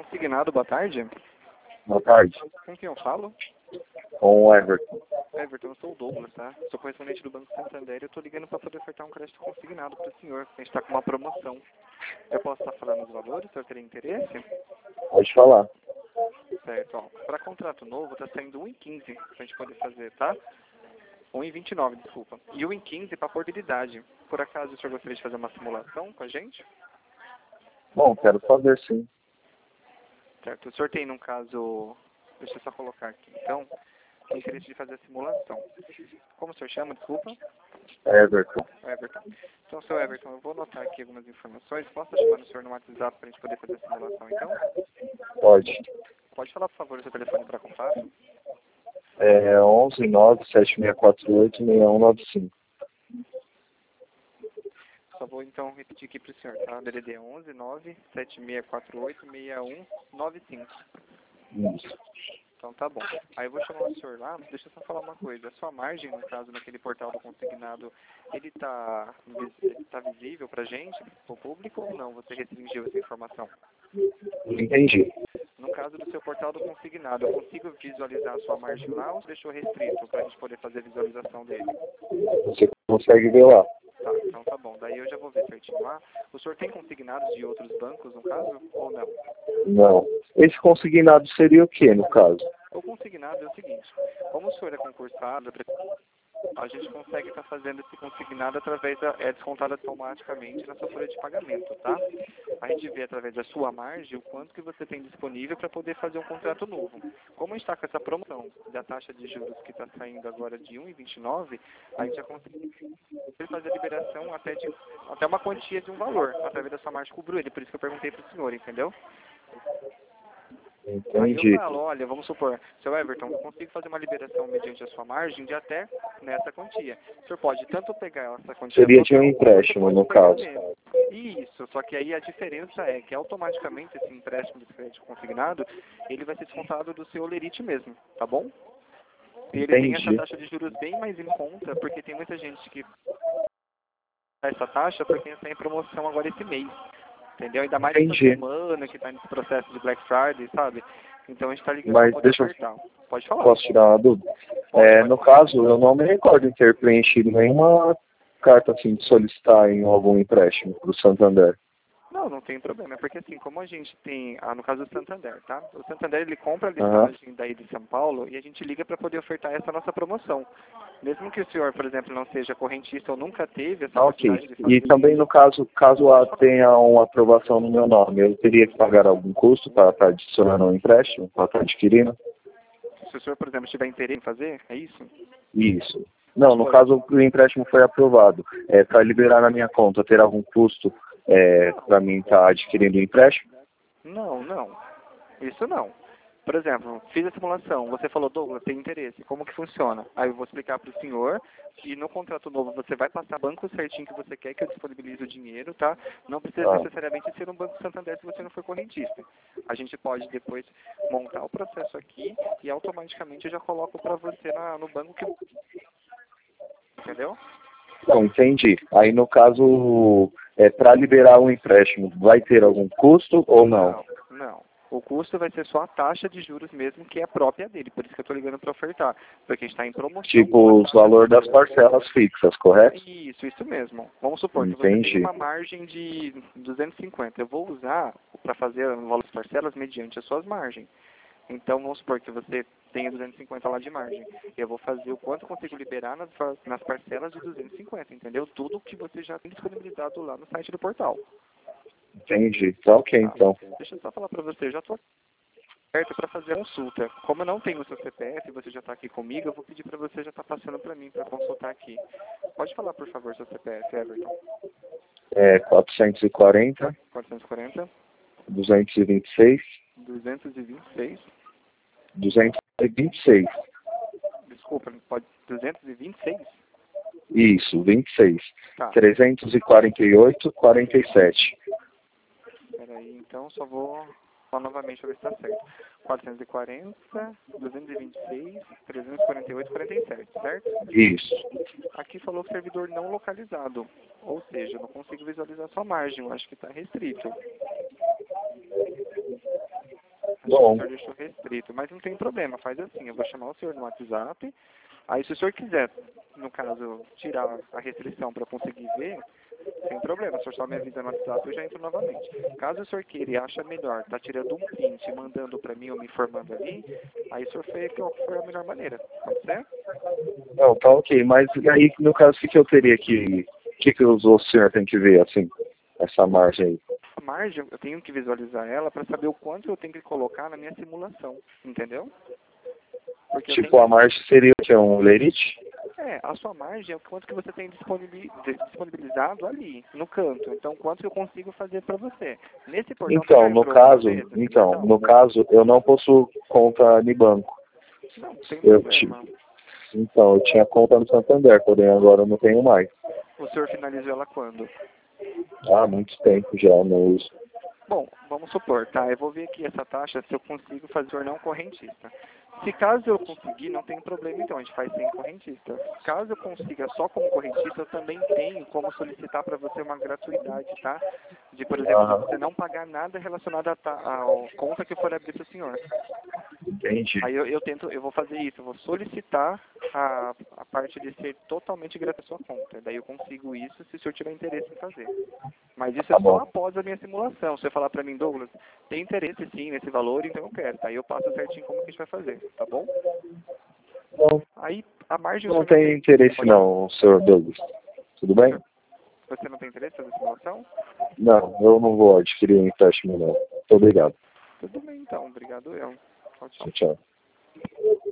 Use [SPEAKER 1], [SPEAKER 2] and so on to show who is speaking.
[SPEAKER 1] Consignado, boa tarde.
[SPEAKER 2] Boa tarde.
[SPEAKER 1] Com quem eu falo?
[SPEAKER 2] Com o Everton.
[SPEAKER 1] Everton, eu sou o Douglas, tá? Sou correspondente do Banco Santander e eu tô ligando para poder ofertar um crédito consignado para o senhor. A gente tá com uma promoção. Eu posso estar falando os valores? O senhor teria interesse?
[SPEAKER 2] Pode falar.
[SPEAKER 1] Certo, ó. Para contrato novo, tá saindo 1,15 pra gente poder fazer, tá? 1,29, desculpa. E 1,15 para portabilidade. Por acaso o senhor gostaria de fazer uma simulação com a gente?
[SPEAKER 2] Bom, quero fazer sim.
[SPEAKER 1] Certo. O senhor tem, no caso... Deixa eu só colocar aqui. Então, tem interesse de fazer a simulação. Como o senhor chama, desculpa?
[SPEAKER 2] Everton.
[SPEAKER 1] Everton. Então, seu Everton, eu vou anotar aqui algumas informações. Posso chamar o senhor no WhatsApp para a gente poder fazer a simulação, então?
[SPEAKER 2] Pode.
[SPEAKER 1] Pode falar, por favor, o seu telefone para contato?
[SPEAKER 2] É 11-9-7648-6195.
[SPEAKER 1] Só vou, então, repetir aqui para o senhor, tá? DDD 11-9-7648-6195.
[SPEAKER 2] Isso.
[SPEAKER 1] Então, tá bom. Aí eu vou chamar o senhor lá. Deixa eu só falar uma coisa. A sua margem, no caso, naquele portal do consignado, ele tá visível pra gente, pro público, ou não? Você restringiu essa informação?
[SPEAKER 2] Entendi.
[SPEAKER 1] No caso do seu portal do consignado, eu consigo visualizar a sua margem lá ou deixou restrito para a gente poder fazer a visualização dele?
[SPEAKER 2] Você consegue ver lá.
[SPEAKER 1] Tá, então tá bom. Daí eu já vou ver certinho lá. O senhor tem consignados de outros bancos, no caso, ou não?
[SPEAKER 2] Não. Esse consignado seria o que, no caso?
[SPEAKER 1] O consignado é o seguinte, como o senhor é concursado, a gente consegue estar fazendo esse consignado através é descontado automaticamente na sua folha de pagamento, tá? A gente vê através da sua margem o quanto que você tem disponível para poder fazer um contrato novo. Como a gente está com essa promoção da taxa de juros que está saindo agora de 1,29, a gente já consegue fazer a liberação até uma quantia de um valor, através da sua margem cobriu ele, por isso que eu perguntei para o senhor, entendeu? Aí eu
[SPEAKER 2] Entendi.
[SPEAKER 1] falo, olha, vamos supor, seu Everton, eu consigo fazer uma liberação mediante a sua margem de até nessa quantia. O senhor pode tanto pegar essa quantia
[SPEAKER 2] Seria de um
[SPEAKER 1] total,
[SPEAKER 2] empréstimo,
[SPEAKER 1] quanto
[SPEAKER 2] no
[SPEAKER 1] pode pegar
[SPEAKER 2] caso.
[SPEAKER 1] menos. Isso, só que aí a diferença é que automaticamente esse empréstimo de crédito consignado, ele vai ser descontado do seu lerite mesmo, tá bom? E ele tem essa
[SPEAKER 2] Entendi.
[SPEAKER 1] taxa de juros bem mais em conta, porque tem muita gente que dá essa taxa porque está em promoção agora esse mês. Entendeu? Ainda mais essa
[SPEAKER 2] Entendi.
[SPEAKER 1] semana que está nesse processo de Black Friday, sabe? Então a gente está ligando para
[SPEAKER 2] Mas
[SPEAKER 1] poder
[SPEAKER 2] deixa eu...
[SPEAKER 1] ofertar. Pode falar.
[SPEAKER 2] Posso tirar uma dúvida?
[SPEAKER 1] Pode
[SPEAKER 2] No
[SPEAKER 1] falar.
[SPEAKER 2] caso, eu não me recordo de ter preenchido nenhuma carta assim de solicitar em algum empréstimo para o Santander.
[SPEAKER 1] Não tem problema. É porque assim, como a gente tem, no caso do Santander, tá? O Santander ele compra a
[SPEAKER 2] Aham.
[SPEAKER 1] listagem daí de São Paulo e a gente liga para poder ofertar essa nossa promoção. Mesmo que o senhor, por exemplo, não seja correntista ou nunca teve essa
[SPEAKER 2] Ok.
[SPEAKER 1] possibilidade de fazer
[SPEAKER 2] E também, no caso tenha uma aprovação no meu nome, eu teria que pagar algum custo para estar adicionando um empréstimo, para estar adquirindo?
[SPEAKER 1] se o senhor, por exemplo, tiver interesse em fazer, é isso?
[SPEAKER 2] Isso. Não, no caso, o empréstimo foi aprovado. Para liberar na minha conta, ter algum custo para mim estar adquirindo o empréstimo?
[SPEAKER 1] Não. Isso não. Por exemplo, fiz a simulação, você falou, Douglas, tem interesse, como que funciona? Aí eu vou explicar para o senhor, e no contrato novo você vai passar o banco certinho que você quer que eu disponibilize o dinheiro, tá? Não precisa necessariamente ser um Banco Santander se você não for correntista. A gente pode depois montar o processo aqui e automaticamente eu já coloco para você no banco que... Entendeu?
[SPEAKER 2] Não, entendi. Aí, no caso, para liberar um empréstimo, vai ter algum custo ou não?
[SPEAKER 1] Não. O custo vai ser só a taxa de juros mesmo, que é própria dele. Por isso que eu estou ligando para ofertar. Porque a gente está em promoção.
[SPEAKER 2] Tipo, os valores das parcelas fixas, correto?
[SPEAKER 1] Isso mesmo. Vamos supor que você
[SPEAKER 2] Entendi.
[SPEAKER 1] tem uma margem de 250. Eu vou usar para fazer o valor das parcelas mediante as suas margens. Então, vamos supor que você tenha 250 lá de margem. Eu vou fazer o quanto eu consigo liberar nas parcelas de 250, entendeu? Tudo que você já tem disponibilizado lá no site do portal.
[SPEAKER 2] Entendi. Tá ok, então.
[SPEAKER 1] Deixa eu só falar para você, eu já estou certo para fazer a consulta. Como eu não tenho o seu CPF e você já está aqui comigo, eu vou pedir para você já estar passando para mim para consultar aqui. Pode falar, por favor, seu CPF, Everton.
[SPEAKER 2] 440,
[SPEAKER 1] 440,
[SPEAKER 2] 226,
[SPEAKER 1] 226,
[SPEAKER 2] 226.
[SPEAKER 1] desculpa, pode 226?
[SPEAKER 2] Isso, 26.
[SPEAKER 1] Tá.
[SPEAKER 2] 348, 47.
[SPEAKER 1] Peraí, então só vou falar novamente para ver se está certo. 440, 226, 348, 47, certo?
[SPEAKER 2] Isso.
[SPEAKER 1] Aqui falou que servidor não localizado, ou seja, eu não consigo visualizar sua margem, eu acho que está restrito.
[SPEAKER 2] Bom.
[SPEAKER 1] O senhor deixou restrito, mas não tem problema, faz assim, eu vou chamar o senhor no WhatsApp, aí se o senhor quiser, no caso, tirar a restrição para conseguir ver, sem problema, o senhor só me avisa no WhatsApp e eu já entro novamente. Caso o senhor queira e acha melhor, tá tirando um print e mandando para mim ou me informando ali, aí o senhor fez que foi a melhor maneira, pode ser?
[SPEAKER 2] Não, tá ok, mas aí no caso o que eu teria que o senhor tem que ver, assim, essa margem aí?
[SPEAKER 1] A margem, eu tenho que visualizar ela para saber o quanto eu tenho que colocar na minha simulação, entendeu? Porque
[SPEAKER 2] Tipo, a margem seria o que? Um lerite?
[SPEAKER 1] a sua margem é o quanto que você tem disponibilizado ali, no canto. Então, quanto que eu consigo fazer para você. Nesse portal, você já
[SPEAKER 2] Então,
[SPEAKER 1] entrou alguma vez?
[SPEAKER 2] no caso, eu não possuo conta de banco.
[SPEAKER 1] Não, tem
[SPEAKER 2] Eu
[SPEAKER 1] problema.
[SPEAKER 2] Então, eu tinha conta no Santander, porém agora eu não tenho mais.
[SPEAKER 1] O senhor finalizou ela quando?
[SPEAKER 2] Há muito tempo já não uso.
[SPEAKER 1] Bom, vamos supor, tá? Eu vou ver aqui essa taxa se eu consigo fazer o não correntista. Se caso eu conseguir, não tem problema então, a gente faz sem correntista. Caso eu consiga só como correntista, eu também tenho como solicitar para você uma gratuidade, tá? De, por exemplo, de você não pagar nada relacionado à conta que for abrir para o senhor.
[SPEAKER 2] Entendi.
[SPEAKER 1] Aí eu vou fazer isso, eu vou solicitar a parte de ser totalmente gratuita a sua conta. Daí eu consigo isso se o senhor tiver interesse em fazer. Mas isso é só após a minha simulação. Se você falar para mim, Douglas, tem interesse sim nesse valor, então eu quero. Tá? Aí eu passo certinho como que a gente vai fazer, tá bom?
[SPEAKER 2] Não,
[SPEAKER 1] Aí a margem...
[SPEAKER 2] não tem interesse não, senhor Douglas. Tudo bem?
[SPEAKER 1] Você não tem interesse nessa simulação?
[SPEAKER 2] Não, eu não vou adquirir um empréstimo não. Muito obrigado.
[SPEAKER 1] Tudo bem então, obrigado eu. Tchau, tchau.
[SPEAKER 2] Tchau.